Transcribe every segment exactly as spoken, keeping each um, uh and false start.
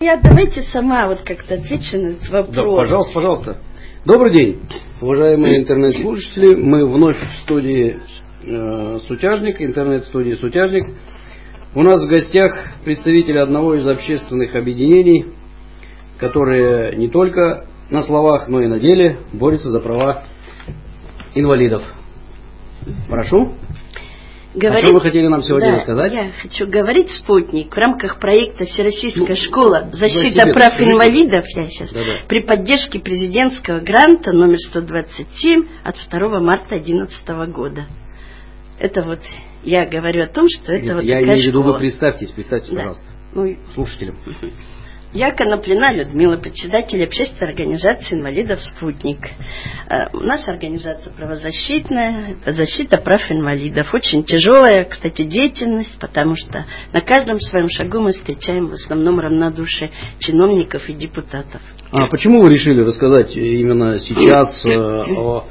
Я давайте сама вот как-то отвечу на этот вопрос. Да, пожалуйста, пожалуйста. Добрый день, уважаемые интернет-слушатели. Мы вновь в студии э, Сутяжник, интернет-студии Сутяжник. У нас в гостях представители одного из общественных объединений, которые не только на словах, но и на деле борются за права инвалидов. Прошу. Говорить, а что вы хотели нам сегодня да, рассказать? Я хочу говорить «Спутник» в рамках проекта «Всероссийская ну, школа защита себе, прав скажите. инвалидов» я сейчас, да, да. при поддержке президентского гранта номер сто двадцать семь от второго марта две тысячи одиннадцатого года. Это вот я говорю о том, что это Нет, вот я такая имею в виду, школа. вы представьтесь, представьте, да. пожалуйста, ну, слушателям. Я Коноплина Людмила, председатель общественной организации инвалидов «Спутник». У нас организация правозащитная, это защита прав инвалидов. Очень тяжелая, кстати, деятельность, потому что на каждом своем шагу мы встречаем в основном равнодушие чиновников и депутатов. А почему вы решили рассказать именно сейчас о,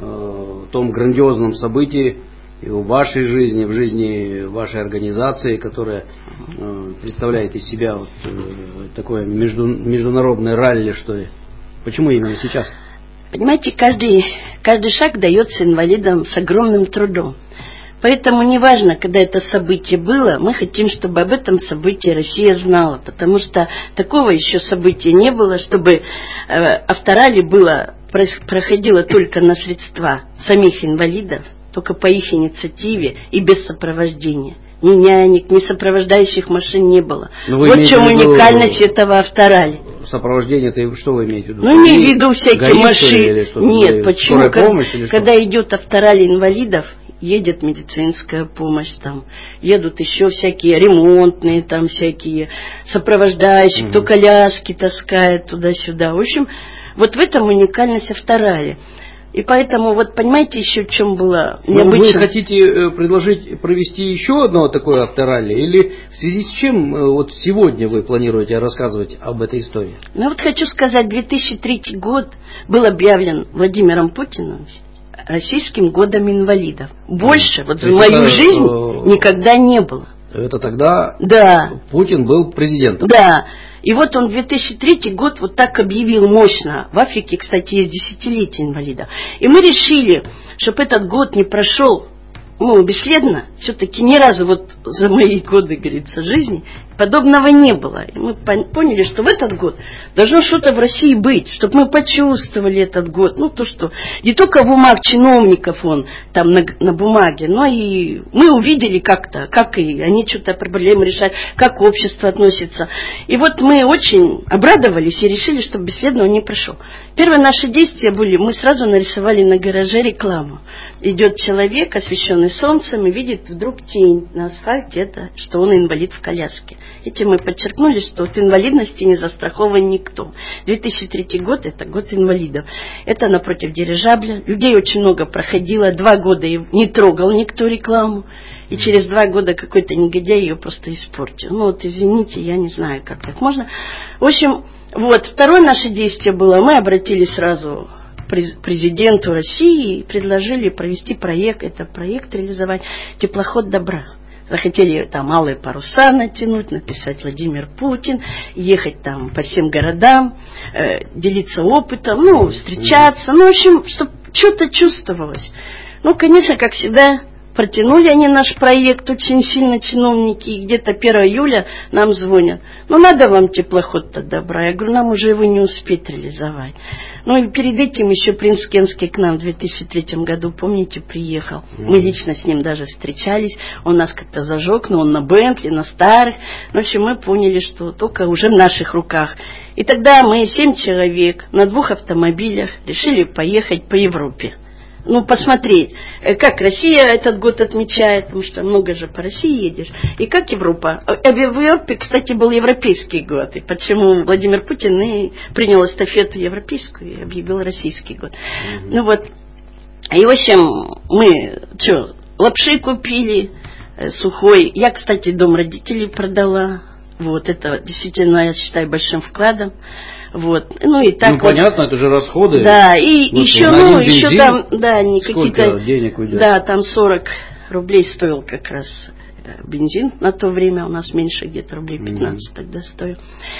о том грандиозном событии и в вашей жизни, в жизни вашей организации, которая э, представляет из себя вот, э, такое между, международное ралли, что ли? Почему именно сейчас? Понимаете, каждый, каждый шаг дается инвалидам с огромным трудом. Поэтому неважно, когда это событие было, мы хотим, чтобы об этом событии Россия знала, потому что такого еще события не было, чтобы э, авторалли было, проходило только на средства самих инвалидов, только по их инициативе и без сопровождения. Ни нянек, ни сопровождающих машин не было. Вот в чем уникальность этого авторалли. Сопровождение-то что вы имеете в виду? Ну, не в виду всякие машины. Нет, почему? Как, помощь, когда идет авторалли инвалидов, едет медицинская помощь, там, едут еще всякие ремонтные, там, всякие сопровождающие, угу. Кто коляски таскает туда-сюда. В общем, вот в этом уникальность авторалли. И поэтому, вот понимаете, еще в чем было необычно. Вы хотите предложить провести еще одно такое авторалли? Или в связи с чем вот сегодня вы планируете рассказывать об этой истории? Ну вот хочу сказать, две тысячи третий год был объявлен Владимиром Путиным Российским годом инвалидов. Больше mm. вот за мою это, жизнь э... никогда не было. Это тогда да. Путин был президентом? Да. И вот он две тысячи третий год вот так объявил мощно. В Африке, кстати, есть десятилетие инвалидов. И мы решили, чтобы этот год не прошел ну, бесследно. Все-таки ни разу вот за мои годы, говорится, жизни подобного не было. И мы поняли, что в этот год должно что-то в России быть, чтобы мы почувствовали этот год. Ну, то, что не только в умах чиновников он там на, на бумаге, но и мы увидели как-то, как и они что-то проблемы решают, как общество относится. И вот мы очень обрадовались и решили, чтобы бесследно он не прошел. Первые наши действия были, мы сразу нарисовали на гараже рекламу. Идет человек, освещенный солнцем, и видит вдруг тень на асфальте, это что он инвалид в коляске. Этим мы подчеркнули, что от инвалидности не застрахован никто. две тысячи третий год – это год инвалидов. Это напротив дирижабля. Людей очень много проходило. Два года не трогал никто рекламу. И через два года какой-то негодяй ее просто испортил. Ну вот извините, я не знаю, как так можно. В общем, вот второе наше действие было, мы обратились сразу к президенту России и предложили провести проект, это проект реализовать «Теплоход добра». Захотели там малые паруса натянуть, написать Владимир Путин, ехать там по всем городам, э, делиться опытом, ну, встречаться, ну, в общем, чтобы что-то чувствовалось. Ну, конечно, как всегда, протянули они наш проект очень сильно, чиновники, и где-то первого июля нам звонят. Ну, надо вам теплоход-то добра. Я говорю, нам уже его не успеть реализовать. Ну, и перед этим еще принц Кенский к нам в две тысячи третьем году, помните, приехал. Mm-hmm. Мы лично с ним даже встречались. Он нас как-то зажег, но он на Бентли, на старых. В общем, мы поняли, что только уже в наших руках. И тогда мы, семь человек, на двух автомобилях решили поехать по Европе. Ну, посмотреть, как Россия этот год отмечает, потому что много же по России едешь, и как Европа. В Европе, кстати, был европейский год, и почему Владимир Путин и принял эстафету европейскую и объявил российский год. Mm-hmm. Ну вот, и в общем, мы, что, лапши купили, сухой. Я, кстати, дом родителей продала, вот, это действительно, я считаю, большим вкладом. Вот. Ну и так. Ну вот, понятно, это же расходы. Да, и вот еще, ну, еще там, да, не какие-то. Денег уйдет? Да, там сорок рублей стоил как раз бензин на то время, у нас меньше где-то рублей пятнадцать mm-hmm. тогда стоил.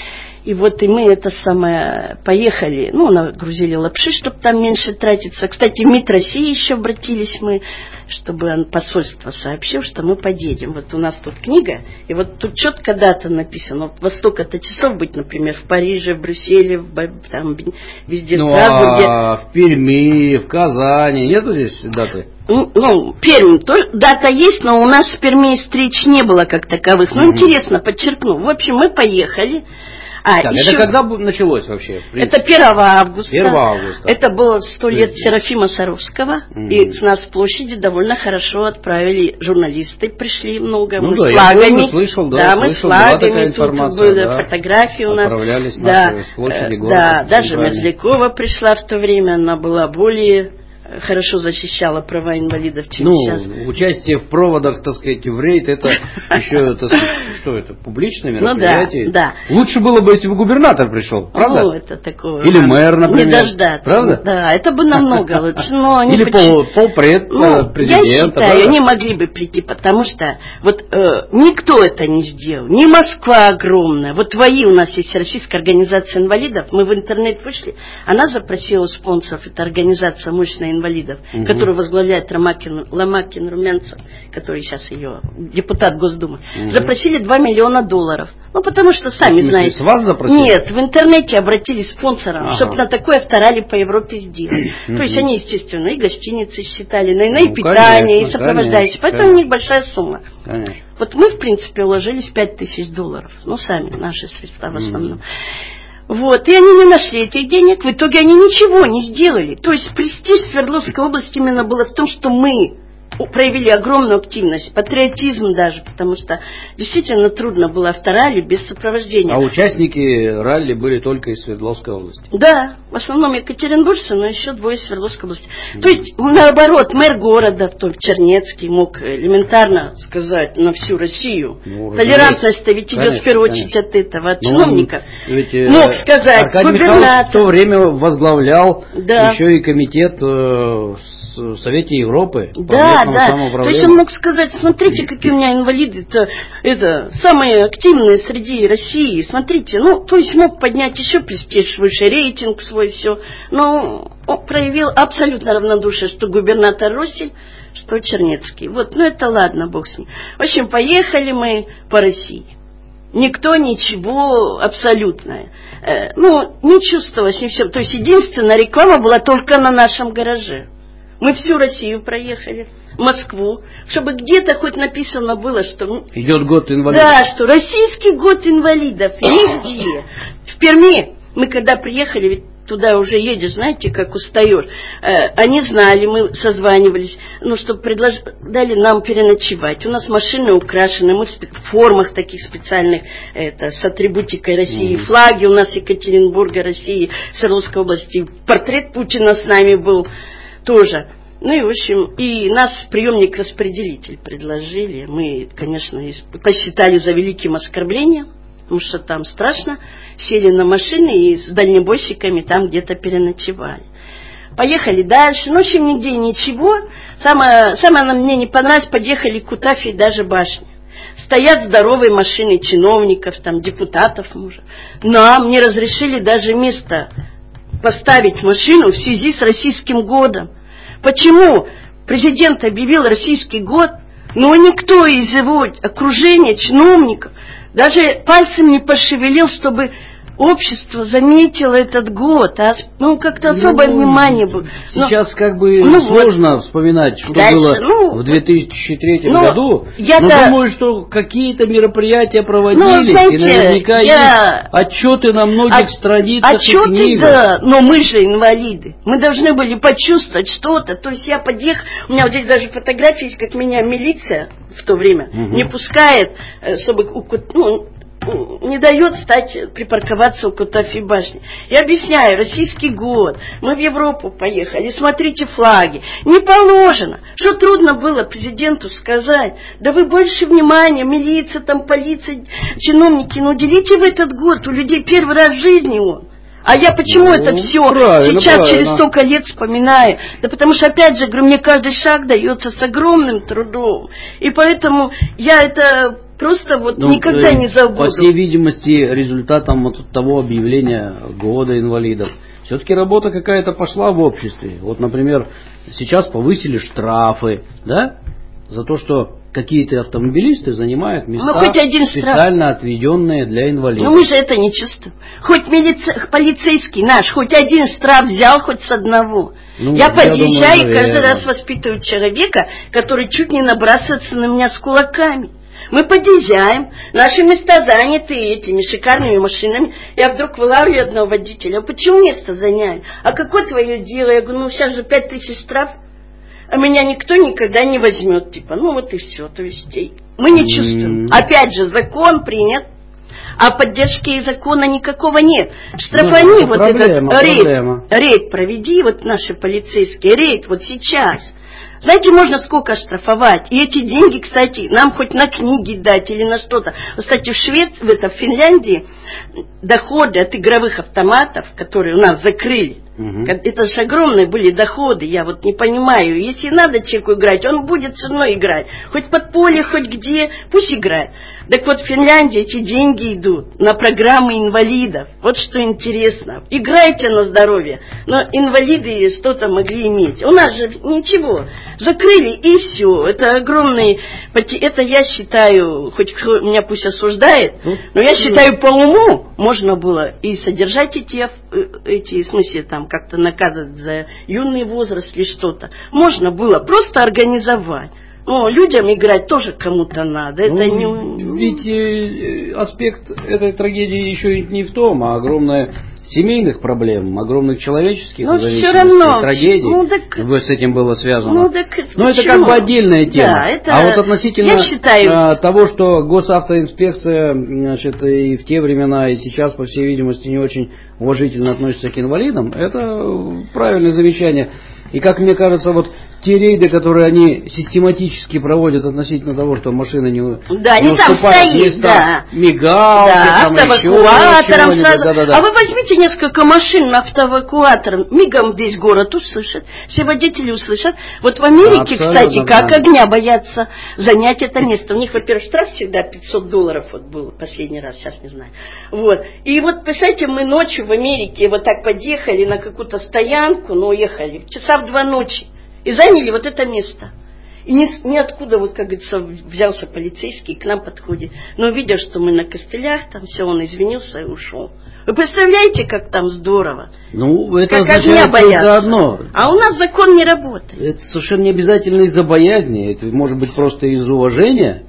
И вот и мы это самое поехали, ну, нагрузили лапши, чтобы там меньше тратиться. Кстати, в МИД России еще обратились мы, чтобы посольство сообщило, что мы поедем. Вот у нас тут книга, и вот тут четко дата написана. Вот во столько-то часов быть, например, в Париже, в Брюсселе, в, там, везде, ну, в Страсбурге. А в Перми, в Казани нету здесь даты? Ну, ну, Пермь, тоже, дата есть, но у нас в Перми встреч не было как таковых. Ну, mm-hmm. интересно, подчеркну. В общем, мы поехали. А, так, еще... это когда началось вообще? Это первого августа. первого августа. Это было сто лет Серафима Саровского. Mm-hmm. И с нас с площади довольно хорошо отправили журналисты, пришли много. Ну, мы да, с флагами. Я слышал, да, да, мы слышал, с флагами, тут были да, фотографии у нас. Отправлялись да, наши с площади города. Да, даже Мерзлякова пришла в то время, она была более... хорошо защищала права инвалидов, чем ну, сейчас. Участие в проводах, так сказать, в рейд, это еще, так сказать, что это, публичное мероприятие? Ну да, да. Лучше было бы, если бы губернатор пришел, правда? Ну, это такое. Или мэр, например. Не дождаться. Правда? Да, это бы намного лучше. Но они Или пол, полпред ну, президента. Я считаю, правда? они могли бы прийти, потому что вот э, никто это не сделал. Не Москва огромная. Вот ВАИ у нас есть, Российская организация инвалидов. Мы в интернет вышли. Она запросила спонсоров. Это организация мощная инвалидов, угу. которую возглавляет Ломакин, Ломакин Румянцев, который сейчас ее депутат Госдумы. Угу. Запросили два миллиона долларов. Ну, потому что, сами смысле, знаете. С вас запросили? Нет, в интернете обратились спонсорам, ага. чтобы на такой авторалли по Европе сделать. То есть они, естественно, и гостиницы считали, и, ну, и питание, конечно, и сопровождающие. Поэтому конечно. У них большая сумма. Конечно. Вот мы, в принципе, уложились пять тысяч долларов. Ну, сами, наши средства в основном. Mm. Вот, и они не нашли этих денег, в итоге они ничего не сделали. То есть престиж Свердловской области именно было в том, что мы проявили огромную активность, патриотизм даже, потому что действительно трудно было авторалли без сопровождения. А участники ралли были только из Свердловской области? Да, в основном екатеринбуржцы, но еще двое из Свердловской области. Mm-hmm. То есть, наоборот, мэр города, то Чернецкий, мог элементарно сказать на всю Россию. Ну, толерантность-то ведь идет конечно, в первую очередь конечно. От этого, от ну, чиновника. Ведь, мог сказать Аркадий губернатор. Михайлович в то время возглавлял да. еще и комитет э, в Совете Европы. Да, да. То есть он мог сказать, смотрите, какие у меня инвалиды, это, это самые активные среди России, смотрите, ну, то есть мог поднять еще престиж выше, рейтинг свой, все, но он проявил абсолютно равнодушие, что губернатор Россель, что Чернецкий. Вот, ну это ладно, бог с ним. В общем, поехали мы по России. Никто ничего абсолютно, э, ну, не чувствовалось, не все. То есть единственная реклама была только на нашем гараже. Мы всю Россию проехали, Москву, чтобы где-то хоть написано было, что... Идет год инвалидов. Да, что российский год инвалидов, нигде. В Перми мы когда приехали, ведь туда уже едешь, знаете, как устаешь. Э, они знали, мы созванивались, ну, чтобы предлож... дали нам переночевать. У нас машины украшены, мы в формах таких специальных, это, с атрибутикой России, mm-hmm. флаги у нас Екатеринбурга, России, Свердловской области. Портрет Путина с нами был. Тоже. Ну и, в общем, и нас приемник-распределитель предложили. Мы, конечно, посчитали за великим оскорблением, потому что там страшно. Сели на машины и с дальнобойщиками там где-то переночевали. Поехали дальше. Ну, в общем, нигде ничего. Самое, самое мне не понравилось, подъехали к Кутафии даже башни. Стоят здоровые машины чиновников, там, депутатов, может. Нам не разрешили даже место поставить машину в связи с российским годом. Почему президент объявил российский год, но никто из его окружения, чиновников, даже пальцем не пошевелил, чтобы общество заметило этот год, а ну как-то особое ну, внимание было. Сейчас но, как бы ну, сложно вот, вспоминать, что дальше, было ну, в две тысячи третьем ну, году, я но да, думаю, что какие-то мероприятия проводились, ну, знаете, и наверняка я, есть отчеты на многих от, страницах отчеты, и книгах. Да, но мы же инвалиды, мы должны были почувствовать что-то, то есть я подъехал, у меня вот здесь даже фотографии есть, как меня милиция в то время угу. не пускает, чтобы, ну, не дает стать, припарковаться у Кутафи башни. Я объясняю, российский год, мы в Европу поехали, смотрите флаги. Не положено. Что трудно было президенту сказать? Да вы больше внимания, милиция, там, полиция, чиновники, ну уделите в этот год, у людей первый раз в жизни он. А я почему ну, это все сейчас правильно. Через столько лет вспоминаю? Да потому что, опять же, говорю, мне каждый шаг дается с огромным трудом. И поэтому я это Просто вот ну, никогда э, не забуду. По всей видимости, результатом вот того объявления года инвалидов все-таки работа какая-то пошла в обществе. Вот, например, сейчас повысили штрафы, да, за то, что какие-то автомобилисты занимают места, ну, хоть один специально штраф. Отведенные для инвалидов. Но мы же это не чувствуем. Хоть милиция, полицейский наш, хоть один штраф взял, хоть с одного. Ну, я я подъезжаю думаю, и каждый раз воспитываю человека, который чуть не набрасывается на меня с кулаками. Мы подъезжаем, наши места заняты этими шикарными машинами. Я вдруг вылавливаю одного водителя. А почему место заняли? А какое твое дело? Я говорю, ну сейчас же пять тысяч штраф. А меня никто никогда не возьмет. Типа, ну вот и все. То есть мы не чувствуем. Опять же, закон принят. А поддержки закона никакого нет. Штрафани ну, вот проблема, этот рейд, проблема. рейд проведи, вот наши полицейские, рейд вот сейчас. Знаете, можно сколько штрафовать. И эти деньги, кстати, нам хоть на книги дать или на что-то. Кстати, в Швеции, в, это, в Финляндии доходы от игровых автоматов, которые у нас закрыли, угу. это же огромные были доходы. Я вот не понимаю. Если надо человеку играть, он будет все равно играть. Хоть под поле, хоть где, пусть играет. Так вот, в Финляндии эти деньги идут на программы инвалидов. Вот что интересно. Играйте на здоровье. Но инвалиды что-то могли иметь. У нас же ничего. Закрыли и все. Это огромные... Это я считаю, хоть меня пусть осуждает, но я считаю, по уму можно было и содержать эти, эти в смысле, там, как-то наказывать за юный возраст или что-то. Можно было просто организовать. Ну, людям играть тоже кому-то надо. Это ну, не... Ведь э, аспект этой трагедии еще и не в том, а огромное семейных проблем, огромных человеческих ну, все равно. трагедий Ну, так... с этим было связано. Ну, так... Но это как бы отдельная тема. Да, это... А вот относительно Я считаю... того, что госавтоинспекция, значит, и в те времена, и сейчас, по всей видимости, не очень уважительно относится к инвалидам, это правильное замечание. И как мне кажется, вот те рейды, которые они систематически проводят относительно того, что машины не, да, не они там стоит, да. мигалки, да, там автоэвакуатором еще сразу. Да, да, да. А вы возьмите несколько машин на автоэвакуатором, мигом весь город услышит, все водители услышат. Вот в Америке, да, кстати, как да. огня боятся занять это место. У них, во-первых, штраф всегда пятьсот долларов вот был последний раз, сейчас не знаю. Вот. И вот, представьте, мы ночью в Америке вот так подъехали на какую-то стоянку, ну, уехали, часа в два ночи. И заняли вот это место. И ни, ниоткуда, вот как говорится, взялся полицейский, к нам подходит. Но видя, что мы на костылях, там все, он извинился и ушел. Вы представляете, как там здорово? Ну, это как огня боятся. Одно. А у нас закон не работает. Это совершенно не обязательно из-за боязни. Это может быть просто из уважения.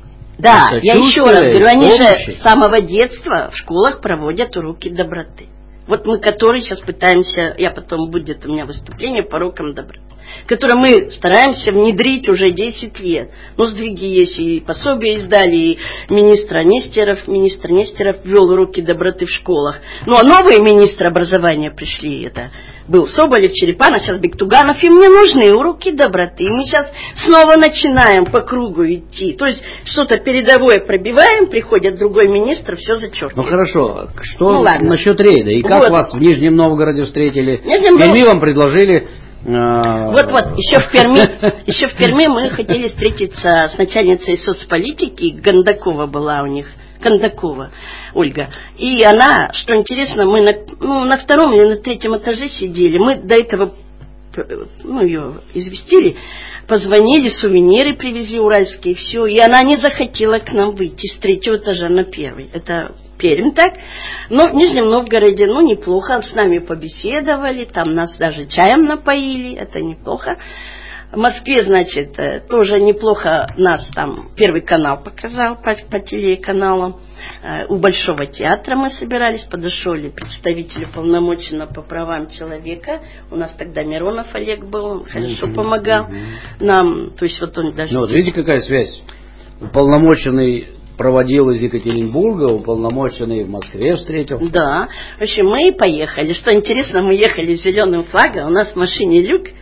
Да, я еще раз говорю, они же с самого детства в школах проводят уроки доброты. Вот мы, которые сейчас пытаемся, я потом будет у меня выступление по урокам доброты, которые мы стараемся внедрить уже десять лет. Ну, сдвиги есть, и пособия издали, и министр Нестеров, министр Нестеров ввел уроки доброты в школах. Ну, а новые министры образования пришли, это был Соболев, Черепанов, сейчас Бектуганов, им не нужны уроки доброты. И мы сейчас снова начинаем по кругу идти. То есть что-то передовое пробиваем, приходит другой министр, все зачеркивает. Ну, хорошо. Что ну, насчет рейда? И как вот. Вас в Нижнем Новгороде встретили? В Перми вам предложили... Вот-вот, еще в Перми, еще в Перми мы хотели встретиться с начальницей соцполитики, Гондакова была у них, Кондакова Ольга. И она, что интересно, мы на, ну, на втором или на третьем этаже сидели, мы до этого, ну, ее известили, позвонили, сувениры привезли уральские, все, и она не захотела к нам выйти с третьего этажа на первый. Это Пермь, так? Но в Нижнем Новгороде, ну, неплохо, с нами побеседовали, там нас даже чаем напоили, это неплохо. В Москве, значит, тоже неплохо нас там Первый канал показал по, по телеканалам. У Большого театра мы собирались, подошли представители уполномоченного по правам человека. У нас тогда Миронов Олег был, он хорошо mm-hmm. помогал mm-hmm. нам. То есть вот он даже... Ну, вот видите, какая связь? Уполномоченный проводил из Екатеринбурга, уполномоченный в Москве встретил. Да. В общем, мы и поехали. Что интересно, мы ехали с зеленым флагом, у нас в машине люк,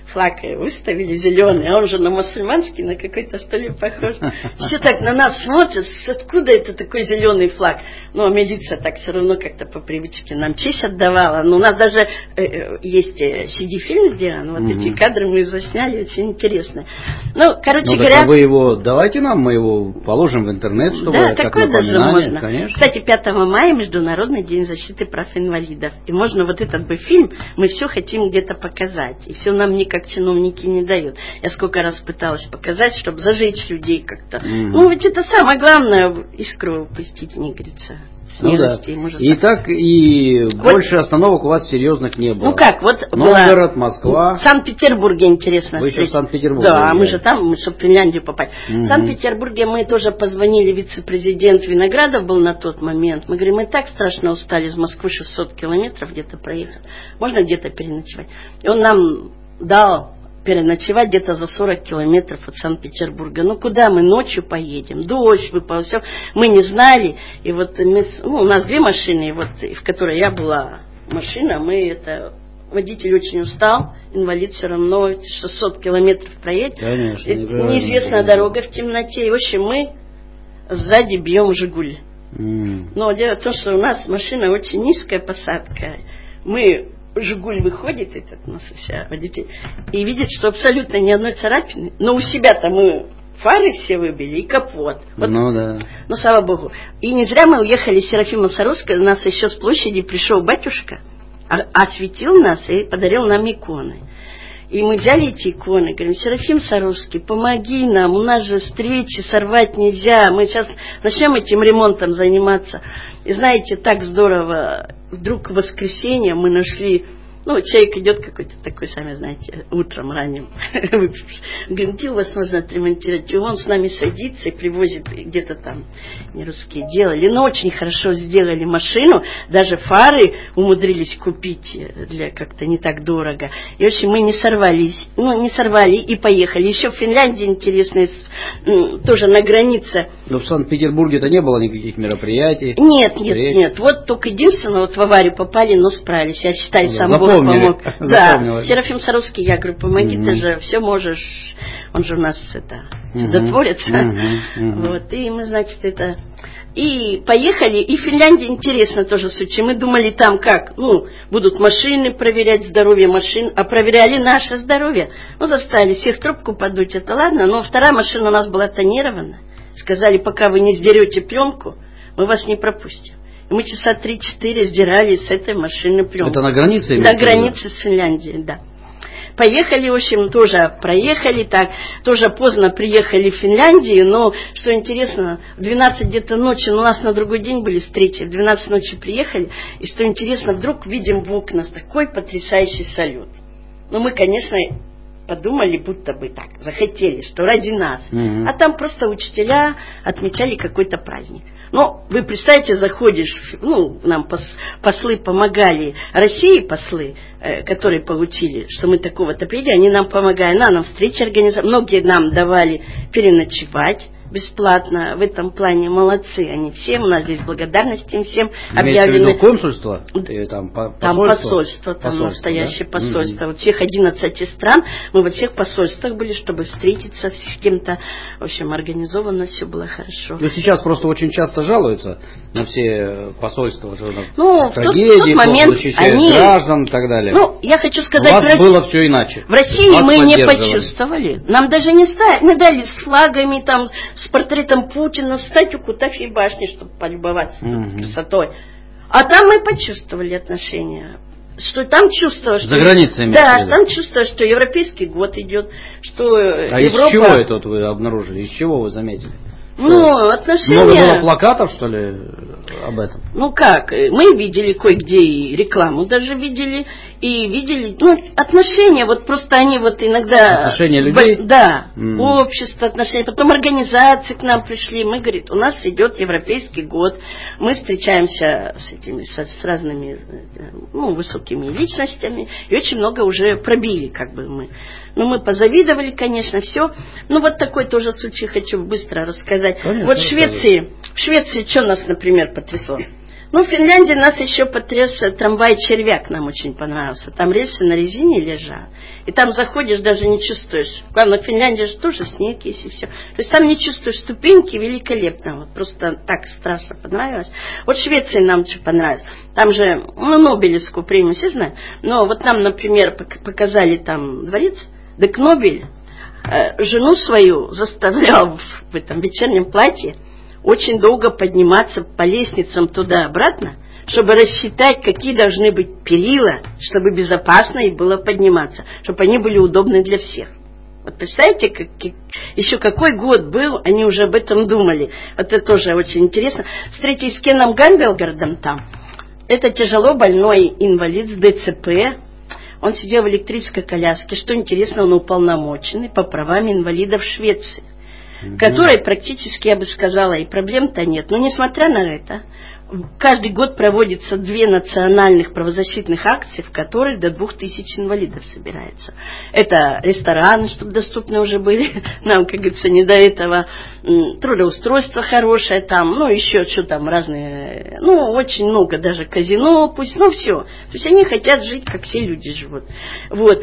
флаг выставили зеленый, а он же на мусульманский, на какой-то что ли похож. Все так на нас смотрят, откуда это такой зеленый флаг? Но милиция так все равно как-то по привычке нам честь отдавала. Но у нас даже э, есть си ди-фильм сделан, вот mm-hmm. эти кадры мы засняли, очень интересно. Ну, короче ну, говоря... А вы его, давайте нам, мы его положим в интернет, чтобы да, как такое даже можно. Конечно. Кстати, пятого мая Международный день защиты прав инвалидов. И можно вот этот бы фильм, мы все хотим где-то показать. И все нам никак чиновники не дают. Я сколько раз пыталась показать, чтобы зажечь людей как-то. Mm-hmm. Ну, ведь это самое главное, искру пустить, не говорится. Ну да. И так, и вот. Больше остановок у вас серьезных не было. Ну как, вот Новгород, Москва. В Санкт-Петербурге интересно. Вы еще в Санкт-Петербурге. Да, мы же там, мы чтобы в Финляндию попасть. Угу. В Санкт-Петербурге мы тоже позвонили, вице-президент Виноградов был на тот момент. Мы говорим, мы так страшно устали, из Москвы шестьсот километров где-то проехать. Можно где-то переночевать? И он нам дал переночевать где-то за сорок километров от Санкт-Петербурга. Ну, куда мы ночью поедем? Дождь выпал, все. Мы не знали. И вот мы, ну, у нас две машины, вот, в которой я была машина, мы это... Водитель очень устал, инвалид все равно шестьсот километров проедет. Конечно. Неизвестная дорога в темноте. И, в общем, мы сзади бьем «Жигуль». Mm. Но дело в том, что у нас машина очень низкая посадка. Мы... «Жигуль» выходит, этот у нас вся водитель, и видит, что абсолютно ни одной царапины. Но у себя-то мы фары все выбили и капот. Вот. Ну да. Ну, слава богу. И не зря мы уехали с Серафима Саровской, у нас еще с площади пришел батюшка, осветил нас и подарил нам иконы. И мы взяли эти иконы, говорим, Серафим Саровский, помоги нам, у нас же встречи сорвать нельзя, мы сейчас начнем этим ремонтом заниматься. И знаете, так здорово, вдруг в воскресенье мы нашли, ну, человек идет какой-то такой, сами знаете, утром ранним, говорим, где у вас можно отремонтировать? И он с нами садится и привозит где-то там, не русские делали, но очень хорошо сделали машину, даже фары умудрились купить для как-то не так дорого. И, в общем, мы не сорвались, ну, не сорвали и поехали. Еще в Финляндии интересно, тоже на границе. Но в Санкт-Петербурге-то не было никаких мероприятий? Нет, нет, встреч. нет. Вот только единственное, вот в аварию попали, но справились. Я считаю, сам Бог помог. Да, Серафим Саровский, я говорю, помоги, угу. ты же все можешь. Он же у нас это чудотворец. Угу. Угу. Вот, и мы, значит, это... И поехали, и в Финляндии интересно тоже случай. Мы думали там как, ну, будут машины проверять, здоровье машин, а проверяли наше здоровье. Ну, заставили всех трубку подуть, это ладно, но вторая машина у нас была тонирована. Сказали, пока вы не сдерете пленку, мы вас не пропустим. И мы часа три-четыре сдирали с этой машины пленку. Это на границе? На границе с Финляндией, да. Поехали, в общем, тоже проехали так, тоже поздно приехали в Финляндию, но, что интересно, в двенадцать где-то ночи, ну, у нас на другой день были встречи, в двенадцать ночи приехали, и, что интересно, вдруг видим в окна такой потрясающий салют. Ну, мы, конечно, подумали, будто бы так, захотели, что ради нас. Mm-hmm. А там просто учителя отмечали какой-то праздник. Но вы представьте, заходишь, ну, нам послы помогали, России послы, э, которые получили, что мы такого-то приедем, они нам помогали, на нам встречи организовали, многие нам давали переночевать бесплатно, в этом плане молодцы они все, у нас здесь благодарность им всем объявлены. Имеется в виду консульство? И там, по, там посольство, там посольство, настоящее да? посольство. Mm-hmm. Вот всех одиннадцати стран, мы во всех посольствах были, чтобы встретиться с кем-то, в общем, организовано, все было хорошо. Ну, сейчас просто очень часто жалуются на все посольства, ну, трагедии, в тот, в тот момент защищают они... граждан и так далее. Ну, я хочу сказать, у вас в России... было все иначе. В России мы не почувствовали. Нам даже не ставили, мы дали с флагами, там, с портретом Путина, встать у Кутафьей башни, чтобы полюбоваться mm-hmm. красотой. А там мы почувствовали отношения. Что там чувствовалось, что... За границей. Да, там чувствовалось, что европейский год идет, что а Европа... из чего это вот вы обнаружили? Из чего вы заметили? Ну, отношения... Много было плакатов, что ли, об этом? Ну как, мы видели кое-где и рекламу даже видели, и видели, ну, отношения, вот просто они вот иногда... Отношения людей? Да, mm. общество, отношения, потом организации к нам пришли, мы, говорит, у нас идет европейский год, мы встречаемся с этими, с, с разными, ну, высокими личностями, и очень много уже пробили, как бы мы. Ну, мы позавидовали, конечно, все. Ну, вот такой тоже случай хочу быстро рассказать. Конечно, вот в Швеции, в Швеции что нас, например, потрясло? Ну, в Финляндии нас еще потряс трамвай-червяк, нам очень понравился. Там рельсы на резине лежат. И там заходишь, даже не чувствуешь. Главное, в Финляндии же тоже снег есть и все. То есть там не чувствуешь ступеньки, великолепно. Вот просто так страшно понравилось. Вот в Швеции нам что понравилось. Там же, ну, Нобелевскую премию все знают. Но вот нам, например, показали там дворец. Так Нобель э, жену свою заставлял в, в этом вечернем платье очень долго подниматься по лестницам туда-обратно, чтобы рассчитать, какие должны быть перила, чтобы безопасно и было подниматься, чтобы они были удобны для всех. Вот представляете, как, как, еще какой год был, они уже об этом думали. Вот это тоже очень интересно. Встретились с Кеном Гамбелгардом там. Это тяжело больной инвалид с ДЦП. Он сидел в электрической коляске. Что интересно, он уполномоченный по правам инвалидов в Швеции, которой практически, я бы сказала, и проблем-то нет. Но несмотря на это, каждый год проводится две национальных правозащитных акции, в которых до двух тысяч инвалидов собирается. Это рестораны, чтобы доступны уже были, нам, как говорится, не до этого, трудоустройство хорошее там, ну, еще что там разные, ну, очень много, даже казино пусть, ну, все. То есть они хотят жить, как все люди живут. Вот.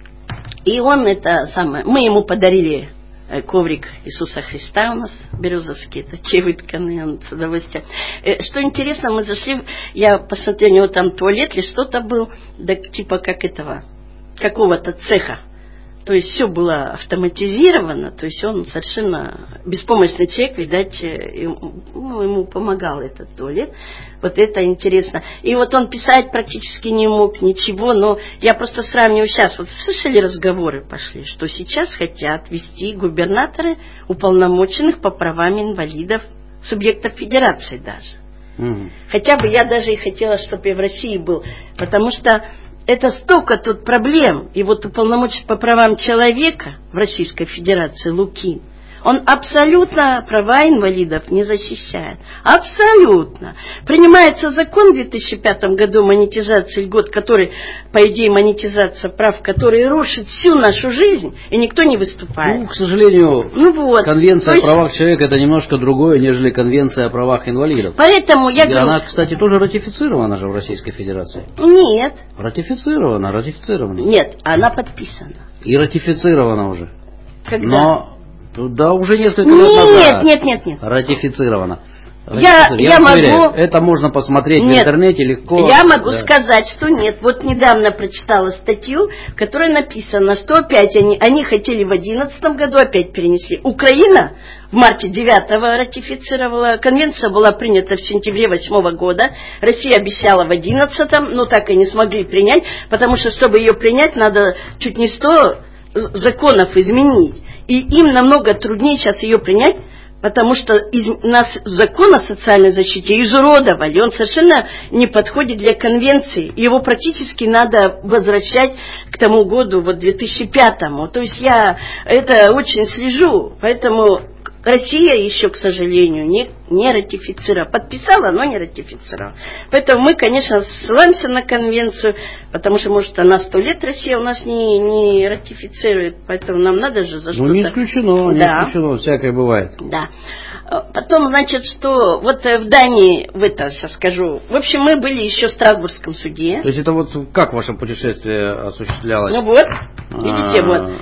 И он это самое, мы ему подарили коврик Иисуса Христа у нас, березовские такие вытканные, он с удовольствием. Что интересно, мы зашли, я посмотрела, у него там туалет или что-то был, да, типа как этого, какого-то цеха. То есть все было автоматизировано, то есть он совершенно беспомощный человек, видать, ему, ну, ему помогал этот туалет. Вот это интересно. И вот он писать практически не мог, ничего, но я просто сравниваю сейчас. Вот слышали, разговоры пошли, что сейчас хотят ввести губернаторы уполномоченных по правам инвалидов, субъектов федерации даже. Mm. Хотя бы я даже и хотела, чтобы и в России был, потому что это столько тут проблем. И вот уполномоченный по правам человека в Российской Федерации Лукин, он абсолютно права инвалидов не защищает. Абсолютно. Принимается закон в две тысячи пятом году монетизации льгот, который, по идее, монетизация прав, который рушит всю нашу жизнь, и никто не выступает. Ну, к сожалению, ну вот. Конвенция есть... о правах человека это немножко другое, нежели Конвенция о правах инвалидов. Поэтому я и говорю... Она, кстати, тоже ратифицирована же в Российской Федерации. Нет. Ратифицирована, ратифицирована. Нет, она подписана. И ратифицирована уже. Когда? Но... Да, уже несколько нет, лет назад. Нет, нет, нет, нет. Ратифицировано. Я, я, я могу... Это можно посмотреть нет, в интернете легко. Я могу да. сказать, что нет. Вот недавно прочитала статью, в которой написано, что опять они, они хотели в одиннадцатом году, опять перенесли. Украина в марте девятого ратифицировала. Конвенция была принята в сентябре восьмого года. Россия обещала в одиннадцатом, но так и не смогли принять, потому что, чтобы ее принять, надо чуть не сто законов изменить. И им намного труднее сейчас ее принять, потому что из, нас закон о социальной защите изуродовали. Он совершенно не подходит для конвенции. Его практически надо возвращать к тому году, вот две тысячи пятому. То есть я это очень слежу. Поэтому Россия еще, к сожалению, не, не ратифицировала. Подписала, но не ратифицировала. Поэтому мы, конечно, ссылаемся на конвенцию, потому что, может, она сто лет Россия у нас не, не ратифицирует. Поэтому нам надо же за что-то... Ну, не исключено, не да. исключено, всякое бывает. Да. Потом, значит, что вот в Дании, в это сейчас скажу, в общем, мы были еще в Страсбургском суде. То есть это вот как ваше путешествие осуществлялось? Ну вот, видите, А-а-а. вот.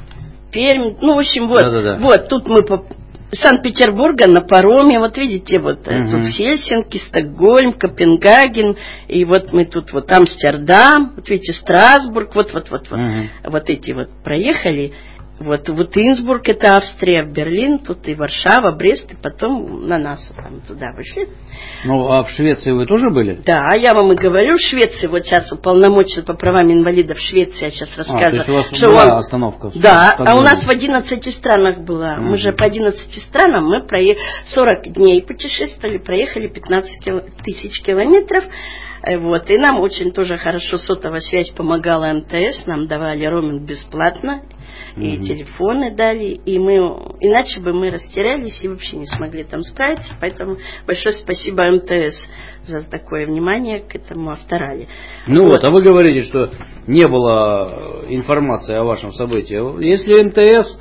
Пермь, ну, в общем, вот, Да-да-да. вот, тут мы по Санкт-Петербурга на пароме, вот видите, вот угу. тут Хельсинки, Стокгольм, Копенгаген, и вот мы тут вот Амстердам, вот видите, Страсбург, вот, вот, вот, вот, угу. вот эти вот проехали. Вот, вот Инсбург, это Австрия, Берлин, тут и Варшава, Брест, и потом на нас там туда вышли. Ну, а в Швеции вы тоже были? Да, я вам и говорю, в Швеции, вот сейчас уполномочен по правам инвалидов в Швеции, я сейчас рассказываю. А, то есть у вас что была он... остановка? Да, а у нас в одиннадцати странах была. Mm-hmm. Мы же по одиннадцати странам, мы проехали сорок дней путешествовали, проехали пятнадцать тысяч километров. Вот, и нам очень тоже хорошо сотовая связь помогала МТС, нам давали роуминг бесплатно. И mm-hmm. телефоны дали, и мы, иначе бы мы растерялись и вообще не смогли там справиться, поэтому большое спасибо МТС за такое внимание к этому авторале. Ну вот. вот, а вы говорите, что не было информации о вашем событии. Если МТС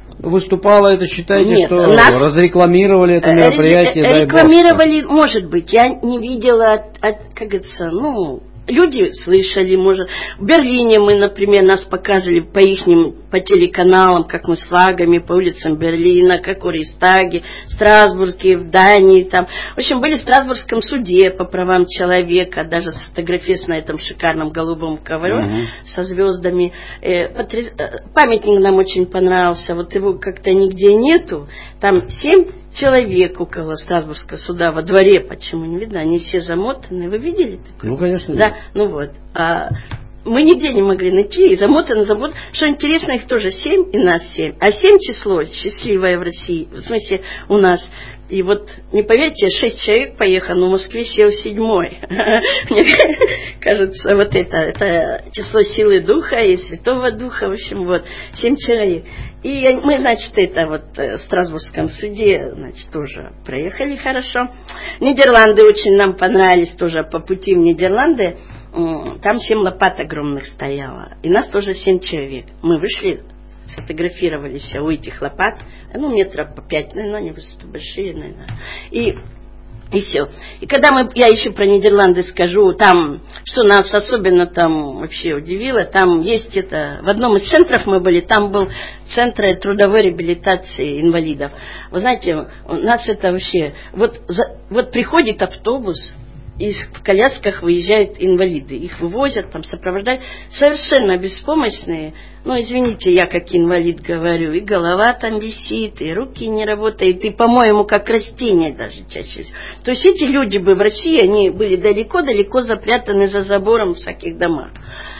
выступала, это считаете, Нет, что нас разрекламировали это мероприятие? Ре- рекламировали, может быть, я не видела, от, от, как говорится, ну, люди слышали, может. В Берлине мы, например, нас показывали по ихним, по телеканалам, как мы с флагами по улицам Берлина, как у Рейхстаге, в Страсбурге, в Дании, там. В общем, были в Страсбургском суде по правам человека, даже сфотографируясь на этом шикарном голубом ковре uh-huh. со звездами. Э, потряс... Памятник нам очень понравился, вот его как-то нигде нету. Там семь человек около Страсбургского суда во дворе, почему не видно, они все замотаны. Вы видели такое? Ну, конечно. Да, ну вот. А мы нигде не могли найти, и замотаны, замотаны. Что интересно, их тоже семь, и нас семь. А семь число счастливое в России, в смысле у нас. И вот, не поверите, шесть человек поехало, но в Москве сел седьмой. Мне кажется, вот это, это число силы духа и Святого Духа, в общем, вот, семь человек. И мы, значит, это вот в Страсбургском суде, значит, тоже проехали хорошо. Нидерланды очень нам понравились тоже по пути в Нидерланды. Там семь лопат огромных стояло. И нас тоже семь человек. Мы вышли, сфотографировались у этих лопат. Ну, метров по пять, наверное, они высоты большие, наверное. И, и все. И когда мы, я еще про Нидерланды скажу, там, что нас особенно там вообще удивило, там есть это, в одном из центров мы были, там был центр трудовой реабилитации инвалидов. Вы знаете, у нас это вообще, вот, за, вот приходит автобус, и в колясках выезжают инвалиды. Их вывозят, там сопровождают. Совершенно беспомощные. Ну, извините, я как инвалид говорю. И голова там висит, и руки не работают, и, по-моему, как растения даже чаще всего. То есть эти люди бы в России, они были далеко-далеко запрятаны за забором в всяких домах.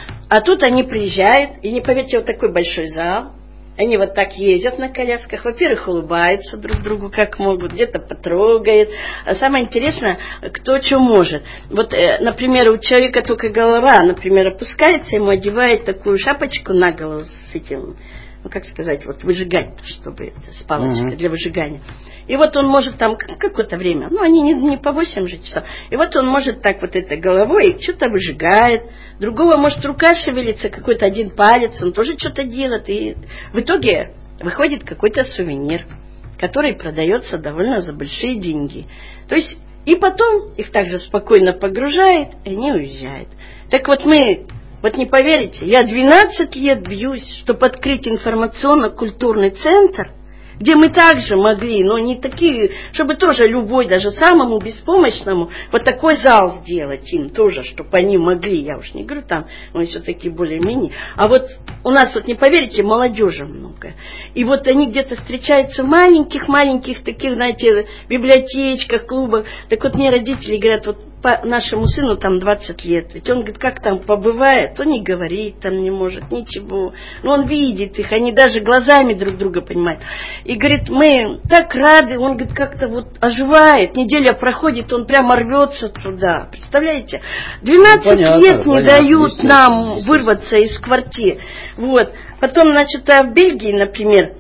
А тут они приезжают, и не поверьте, вот такой большой зал. Они вот так ездят на колясках. Во-первых, улыбаются друг другу как могут, где-то потрогают. А самое интересное, кто что может. Вот, например, у человека только голова, например, опускается, ему одевает такую шапочку на голову с этим, ну, как сказать, вот выжигать, чтобы это, с палочкой uh-huh. для выжигания. И вот он может там какое-то время, ну, они не, не по восемь же часов, и вот он может так вот это головой что-то выжигает, другого может рука шевелится, какой-то один палец, он тоже что-то делает, и в итоге выходит какой-то сувенир, который продается довольно за большие деньги. То есть, и потом их также спокойно погружает, и они уезжают. Так вот мы... Вот не поверите, я двенадцать лет бьюсь, чтобы открыть информационно-культурный центр, где мы также могли, но не такие, чтобы тоже любой, даже самому беспомощному, вот такой зал сделать им тоже, чтобы они могли, я уж не говорю там, мы все-таки более-менее, а вот у нас, вот не поверите, молодежи много, и вот они где-то встречаются в маленьких-маленьких таких, знаете, библиотечках, клубах, так вот мне родители говорят, вот по нашему сыну там двадцать лет. Ведь он говорит, как там побывает, он не говорит там не может, ничего. Но он видит их, они даже глазами друг друга понимают. И говорит, мы так рады, он говорит, как-то вот оживает. Неделя проходит, он прямо рвется туда. Представляете? двенадцать ну, понятно, лет не понятно, дают нам вырваться из квартир. Вот. Потом, значит, в Бельгии, например,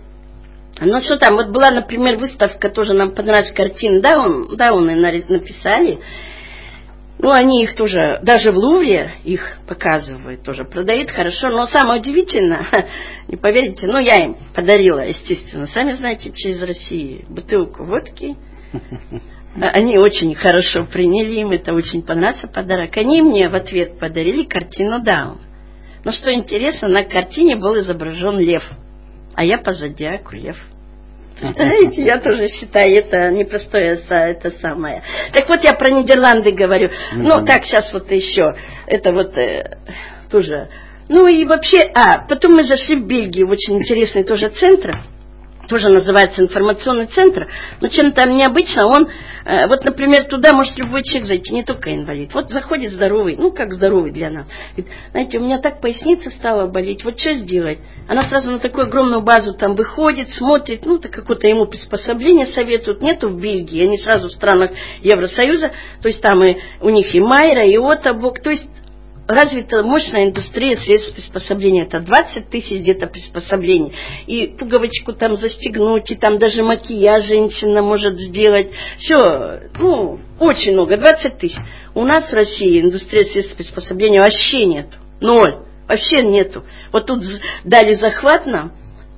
ну что там, вот была, например, выставка, тоже нам понравилась картина, да, он, да, он и написали. Ну, они их тоже, даже в Лувре их показывают, тоже продают хорошо. Но самое удивительное, не поверите, ну, я им подарила, естественно, сами знаете, через Россию бутылку водки. Они очень хорошо приняли, им это очень понравился подарок. Они мне в ответ подарили картину Дауна. Но что интересно, на картине был изображен лев, а я по зодиаку лев. Знаете, я тоже считаю, это непростое, это самое. Так вот, я про Нидерланды говорю. Ну, так, сейчас вот еще, это вот э, тоже. Ну, и вообще, а, потом мы зашли в Бельгию, в очень интересный тоже центр, тоже называется информационный центр, но чем там необычно, он, э, вот, например, туда может любой человек зайти, не только инвалид. Вот заходит здоровый, ну, как здоровый для нас. Говорит, знаете, у меня так поясница стала болеть, вот что сделать? Она сразу на такую огромную базу там выходит, смотрит, ну, так какое-то ему приспособление советуют. Нету в Бельгии, они сразу в странах Евросоюза, то есть там и у них и Майра, и Отобок, то есть развита мощная индустрия средств приспособления. Это двадцать тысяч где-то приспособлений. И пуговочку там застегнуть, и там даже макияж женщина может сделать. Все, ну, очень много, двадцать тысяч. У нас в России индустрия средств приспособления вообще нет. Ноль. Вообще нету. Вот тут дали захват нам,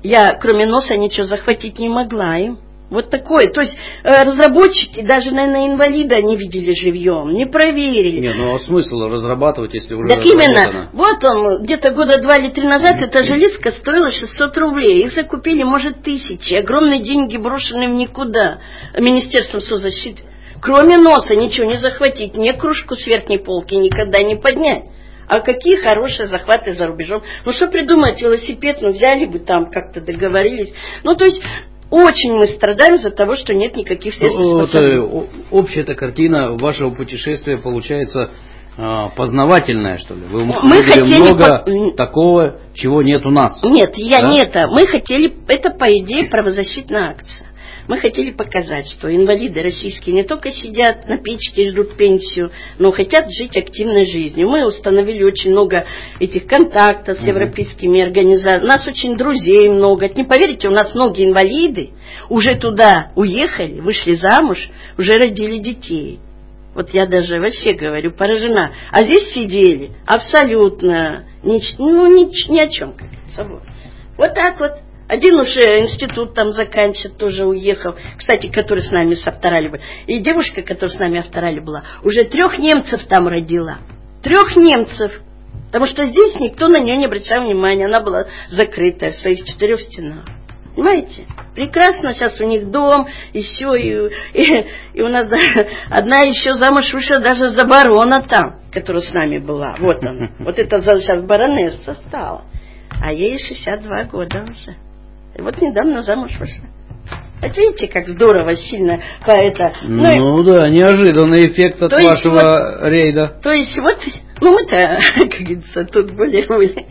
я кроме носа ничего захватить не могла им. Вот такое. То есть э, разработчики даже, наверное, инвалида не видели живьем, не проверили. Нет, ну а смысл разрабатывать, если уже так разработано? Именно. Вот он, где-то года два или три назад mm-hmm. эта железка стоила шестьсот рублей. Их закупили, может, тысячи. Огромные деньги брошены в никуда Министерством соцзащиты. Кроме носа ничего не захватить, ни кружку с верхней полки никогда не поднять. А какие хорошие захваты за рубежом. Ну что придумать, велосипед, ну взяли бы там, как-то договорились. Ну то есть... Очень мы страдаем из-за того, что нет никаких средств приспособления. Вот, общая-то картина вашего путешествия получается а, познавательная, что ли? Вы мы хотели много по... такого, чего нет у нас. Нет, я да? не это. Мы хотели, это по идее правозащитная акция. Мы хотели показать, что инвалиды российские не только сидят на печке и ждут пенсию, но хотят жить активной жизнью. Мы установили очень много этих контактов с европейскими организациями. У нас очень друзей много. Не поверите, у нас многие инвалиды уже туда уехали, вышли замуж, уже родили детей. Вот я даже вообще говорю, поражена. А здесь сидели абсолютно ни, ну, ни, ни о чем. Вот так вот. Один уже институт там заканчивает, тоже уехал. Кстати, который с нами с Авторали был. И девушка, которая с нами в Авторали была, уже трех немцев там родила. Трех немцев. Потому что здесь никто на нее не обращал внимания. Она была закрытая в своих четырех стенах. Понимаете? Прекрасно, сейчас у них дом, и все. И, и, и у нас одна еще замуж вышла даже за барона там, которая с нами была. Вот она. Вот это сейчас баронесса стала. А ей шестьдесят два года уже. И вот недавно замуж вышла. Вот видите, как здорово, сильно по это. Ну, ну да, неожиданный эффект от вашего вот, рейда. То есть вот, ну мы-то, как говорится, тут более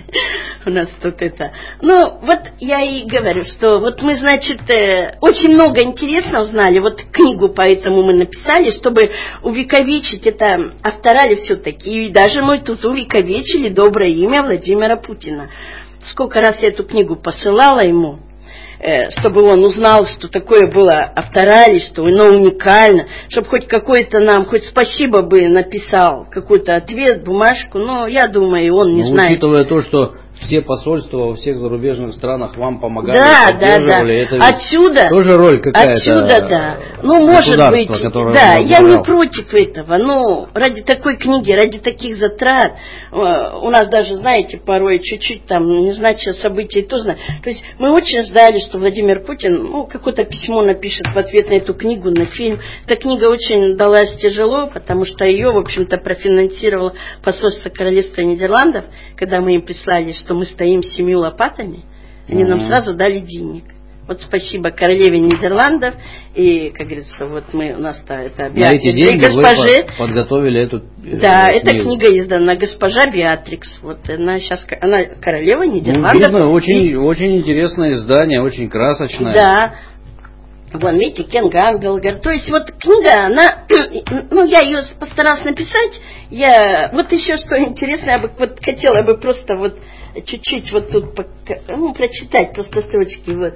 у нас тут это. Ну, вот я и говорю, что вот мы, значит, очень много интересного узнали. Вот книгу поэтому мы написали, чтобы увековечить это Авторали все-таки. И даже мы тут увековечили доброе имя Владимира Путина. Сколько раз я эту книгу посылала ему, чтобы он узнал, что такое было Авторали, что оно уникально, чтобы хоть какой-то нам, хоть спасибо бы написал, какой-то ответ, бумажку, но я думаю, он не но знает. Учитывая то, что все посольства во всех зарубежных странах вам помогали, да, да, да. Это отсюда, тоже роль какая-то. Отсюда, да. Ну, может быть, да, я не против этого. Но ради такой книги, ради таких затрат, у нас даже, знаете, порой чуть-чуть там, не знаю, что события, то знаю. То есть мы очень ждали, что Владимир Путин, ну, какое-то письмо напишет в ответ на эту книгу, на фильм. Эта книга очень далась тяжело, потому что ее, в общем-то, профинансировало посольство Королевства Нидерландов, когда мы им прислали, что мы стоим с семью лопатами, они mm-hmm. нам сразу дали денег. Вот спасибо королеве Нидерландов, и, как говорится, вот мы, у нас-то это на эти деньги госпоже, вы подготовили эту да, э, эта книга издана госпожа Беатрикс. Вот она сейчас, она королева Нидерландов. Ну, видно, очень, и... очень интересное издание, очень красочное. Да. Вон, видите, Кен Гангалгер. То есть вот книга, она, ну, я ее постаралась написать. Я, вот еще что интересное, я бы вот хотела бы просто вот чуть-чуть вот тут ну, прочитать просто строчки. Вот,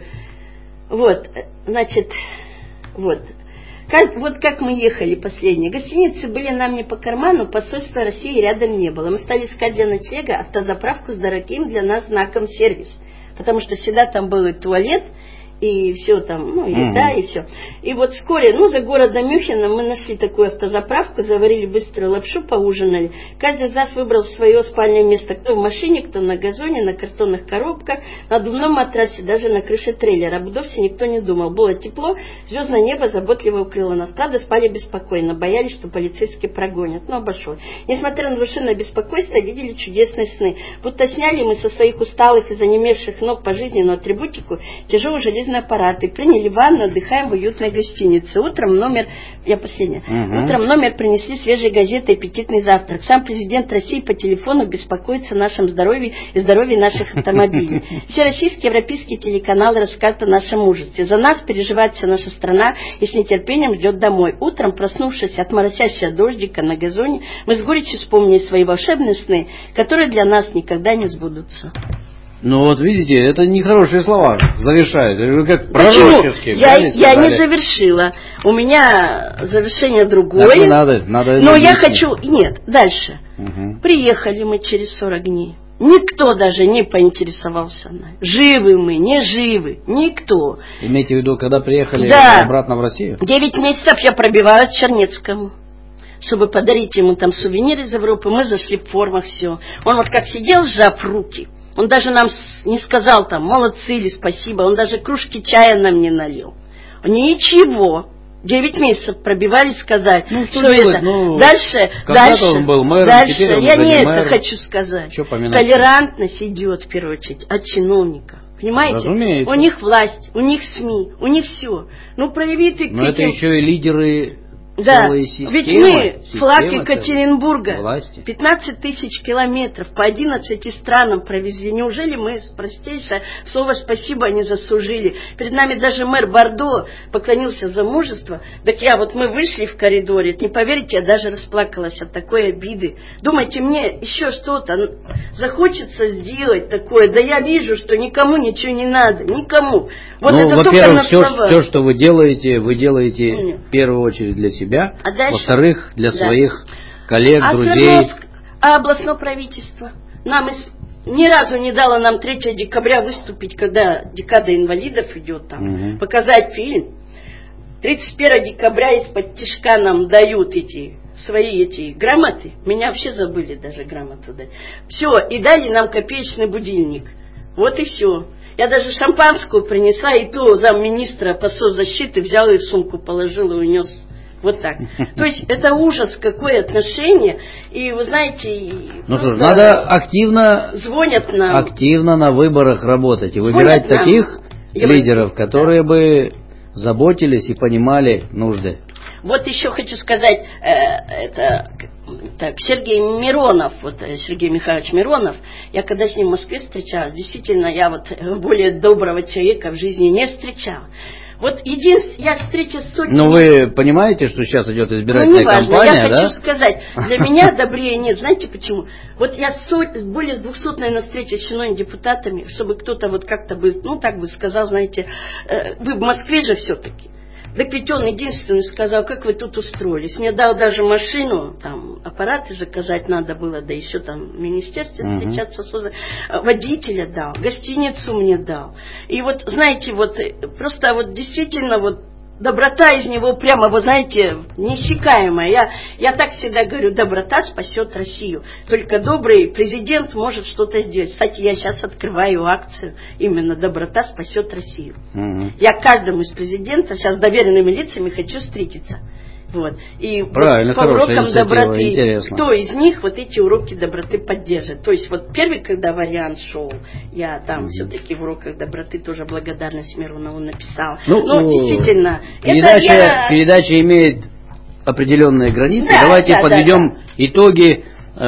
вот значит, вот. Как, вот как мы ехали последние. Гостиницы были нам не по карману, посольства России рядом не было. Мы стали искать для ночлега автозаправку с дорогим для нас знаком сервис. Потому что всегда там был и туалет, и все там, ну, еда, mm-hmm. и все. И вот вскоре, ну, за городом Мюнхеном мы нашли такую автозаправку, заварили быструю лапшу, поужинали. Каждый из нас выбрал свое спальное место. Кто в машине, кто на газоне, на картонных коробках, на надувном матрасе, даже на крыше трейлера. Об удобстве никто не думал. Было тепло, звездное небо заботливо укрыло нас. Правда, спали беспокойно, боялись, что полицейские прогонят. Но обошлось. Несмотря на душевное беспокойство, видели чудесные сны. Будто сняли мы со своих усталых и занемевших ног пожизненную атрибутику тяжелый железный аппарат и приняли ванну, отдыхаем в уютной гостинице. Утром номер, я последняя, угу. Утром номер принесли свежие газеты и аппетитный завтрак. Сам президент России по телефону беспокоится о нашем здоровье и здоровье наших автомобилей. Все российские, европейские телеканалы рассказывают о нашем мужестве. За нас переживает вся наша страна и с нетерпением ждет домой. Утром, проснувшись от моросящего дождика на газоне, мы с горечью вспомнили свои волшебные сны, которые для нас никогда не сбудутся. Ну вот видите, это нехорошие слова завершают. Вы как пророческие. Я, я не завершила. У меня завершение другое. Так не надо, надо. Но я хочу... Нет, дальше. Угу. Приехали мы через сорок дней. Никто даже не поинтересовался. Живы мы, не живы, никто. Имеете в виду, когда приехали да. обратно в Россию? Девять месяцев я пробивалась Чернецкому, чтобы подарить ему там сувениры из Европы. Мы зашли в формах, все. Он вот как сидел, сжав руки, он даже нам не сказал там молодцы или спасибо, он даже кружки чая нам не налил. Ничего. Девять месяцев пробивались сказать, ну, что, что это. Ну, дальше, дальше, он был мэром, дальше. Теперь он я не мэр. это хочу сказать. Толерантность идет в первую очередь от чиновников. Понимаете? Разумеется. У них власть, у них СМИ, у них все. Ну прояви ты. Но это еще и лидеры. Да, системы, ведь мы флаг Екатеринбурга, власти. пятнадцать тысяч километров по одиннадцати странам провезли. Неужели мы простейшее слово спасибо не заслужили? Перед нами даже мэр Бордо поклонился за мужество. Так я вот мы вышли в коридоре, не поверите, я даже расплакалась от такой обиды. Думаете, мне еще что-то захочется сделать такое? Да я вижу, что никому ничего не надо, никому. Вот ну, это во-первых, только все, все, что вы делаете, вы делаете Нет. в первую очередь для себя. Себя, а дальше, во-вторых, для да. своих коллег, а друзей. Свердловск, а областное правительство нам из, ни разу не дало нам третьего декабря выступить, когда декада инвалидов идет там, угу. показать фильм. тридцать первого декабря из-под тишка нам дают эти свои эти грамоты. Меня вообще забыли даже грамоту дать. Все, и дали нам копеечный будильник. Вот и все. Я даже шампанскую принесла, и то замминистра по соцзащиты взял и в сумку положил и унес. Вот так. То есть это ужас, какое отношение. И вы знаете... Ну что ж, надо активно, звонят нам. активно на выборах работать. И выбирать нам. таких Я лидеров, бы... которые да. бы заботились и понимали нужды. Вот еще хочу сказать, э, это так, Сергей Миронов, вот Сергей Михайлович Миронов, я когда с ним в Москве встречалась, действительно, я вот более доброго человека в жизни не встречала. Вот единственное, я встреча с сотнями... Но вы понимаете, что сейчас идет избирательная ну, важно, кампания, я да? хочу сказать, для меня добрее нет. Знаете почему? Вот я сот, более двухсот, наверное, встреч с чиновниками, депутатами, чтобы кто-то вот как-то бы, ну так бы сказал, знаете, э, вы в Москве же все-таки. Так ведь он единственный сказал, как вы тут устроились. Мне дал даже машину, там аппараты заказать надо было, да еще там в министерстве uh-huh. встречаться, водителя дал, гостиницу мне дал. И вот, знаете, вот просто вот действительно вот доброта из него прямо, вы знаете, неиссякаемая. Я, я так всегда говорю, доброта спасет Россию. Только добрый президент может что-то сделать. Кстати, я сейчас открываю акцию, именно доброта спасет Россию. Угу. Я каждому из президентов сейчас с доверенными лицами хочу встретиться. Вот. И правильно, по урокам доброты, интересно. Кто из них вот эти уроки доброты поддержит. То есть вот первый, когда вариант шел, я там mm-hmm. все-таки в уроках доброты тоже благодарность Миронову написала. Ну, Но действительно, передача, это я... передача имеет определенные границы. Да, Давайте да, подведем да, да. итоги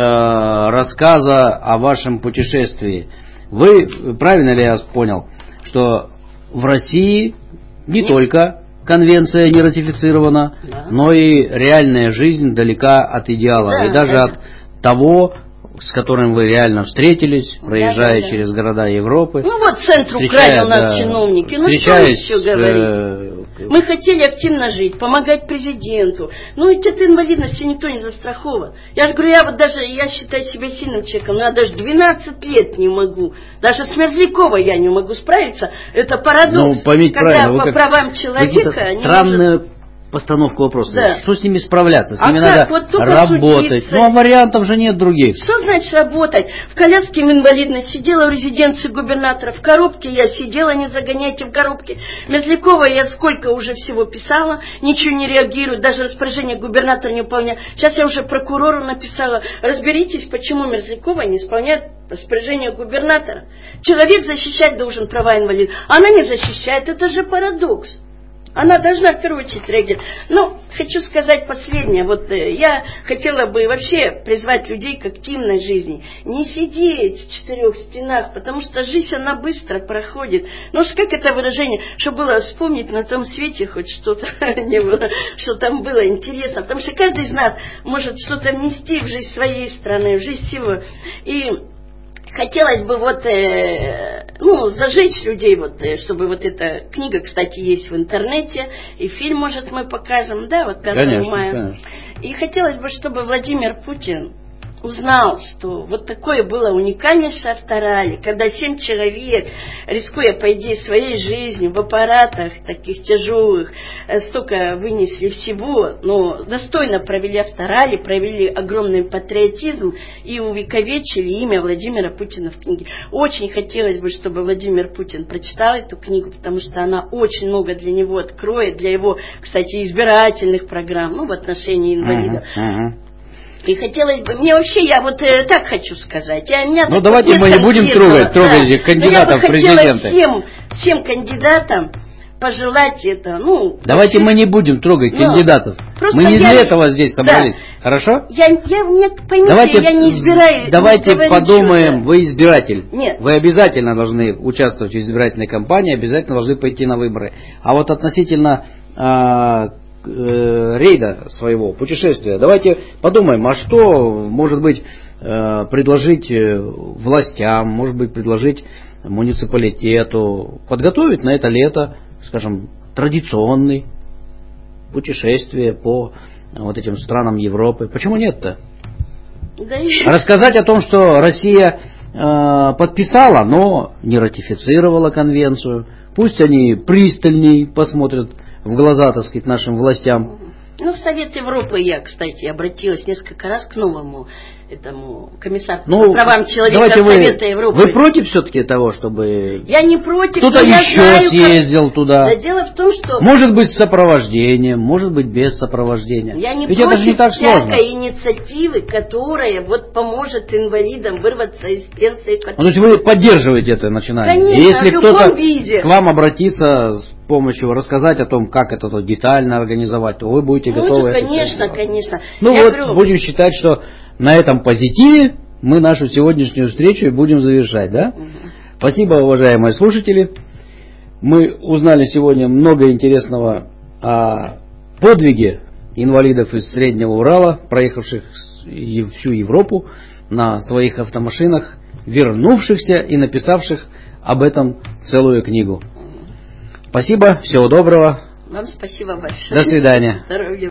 э, рассказа о вашем путешествии. Вы, правильно ли я понял, что в России не Нет. только конвенция не ратифицирована, да. но и реальная жизнь далека от идеала. Да, и даже да. от того, с которым вы реально встретились, проезжая да, да, да. через города Европы. Ну вот центр Украины у нас да, чиновники. Ну что еще говорить? Э... Мы хотели активно жить, помогать президенту. Ну ведь от инвалидности никто не застрахован. Я же говорю, я вот даже, я считаю себя сильным человеком, но я даже двенадцать лет не могу. Даже с Мерзляковой я не могу справиться. Это парадокс. Ну, когда по правам человека... Странную постановку вопроса. Да. Что с ними справляться? С а ними как? надо вот работать. Судиться. Ну, а вариантов же нет других. Что значит работать? В коляске в инвалидной сидела в резиденции губернатора. В коробке я сидела, не загоняйте в коробке. Мерзлякова я сколько уже всего писала, ничего не реагирует, даже распоряжение губернатора не выполняет. Сейчас я уже прокурору написала, разберитесь, почему Мерзлякова не исполняет распоряжение губернатора. Человек защищать должен права инвалидов, она не защищает, это же парадокс. Она должна в первую очередь реагировать. Ну, хочу сказать последнее. Вот э, я хотела бы вообще призвать людей к активной жизни. Не сидеть в четырех стенах, потому что жизнь, она быстро проходит. Ну, как это выражение, чтобы было вспомнить на том свете хоть что-то не было, что там было интересно. Потому что каждый из нас может что-то внести в жизнь своей страны, в жизнь всего. И хотелось бы вот, э, ну, зажечь людей, вот, э, чтобы вот эта книга, кстати, есть в интернете, и фильм, может, мы покажем, да, вот пятого мая. Конечно. И хотелось бы, чтобы Владимир Путин узнал, что вот такое было уникальнейшее авторалли, когда семь человек, рискуя, по идее, своей жизнью, в аппаратах таких тяжелых, столько вынесли всего, но достойно провели авторалли, провели огромный патриотизм и увековечили имя Владимира Путина в книге. Очень хотелось бы, чтобы Владимир Путин прочитал эту книгу, потому что она очень много для него откроет, для его, кстати, избирательных программ, ну, в отношении инвалидов. Uh-huh, uh-huh. И хотелось бы, мне вообще, я вот э, так хочу сказать. Я, меня ну давайте мы не будем трогать, трогать да. кандидатов в президенты. Всем, всем кандидатам пожелать это. Ну, давайте всем... мы не будем трогать ну, кандидатов. Мы не для не... этого здесь собрались. Да. Хорошо? Я, я, мне, поймите, давайте, я не избираю. Давайте не подумаем, вы избиратель. Нет. Вы обязательно должны участвовать в избирательной кампании, обязательно должны пойти на выборы. А вот относительно... А, рейда своего, путешествия. Давайте подумаем, а что, может быть, предложить властям, может быть, предложить муниципалитету, подготовить на это лето, скажем, традиционный путешествие по вот этим странам Европы. Почему нет-то? Да и... Рассказать о том, что Россия подписала, но не ратифицировала конвенцию. Пусть они пристальней посмотрят в глаза, так сказать, нашим властям. Ну, в Совет Европы я, кстати, обратилась несколько раз к новому этому комиссару ну, по правам человека Совета вы, Европы. Вы против все-таки того, чтобы... Я не против, кто-то еще знаю, съездил как... туда. Да, дело в том, что... Может быть, с сопровождением, может быть, без сопровождения. Я не Ведь против это же не так всякой сложно. инициативы, которая вот поможет инвалидам вырваться из пенсии. Ну, то есть вы поддерживаете это начинание? Конечно, если в любом кто-то виде. К вам обратится с помощью рассказать о том, как это детально организовать, то вы будете ну, готовы. Конечно, конечно. Ну я вот, говорю... будем считать, что на этом позитиве мы нашу сегодняшнюю встречу будем завершать, да? Угу. Спасибо, уважаемые слушатели. Мы узнали сегодня много интересного о подвиге инвалидов из Среднего Урала, проехавших всю Европу на своих автомашинах, вернувшихся и написавших об этом целую книгу. Спасибо, всего доброго. Вам спасибо большое. До свидания. Здоровья.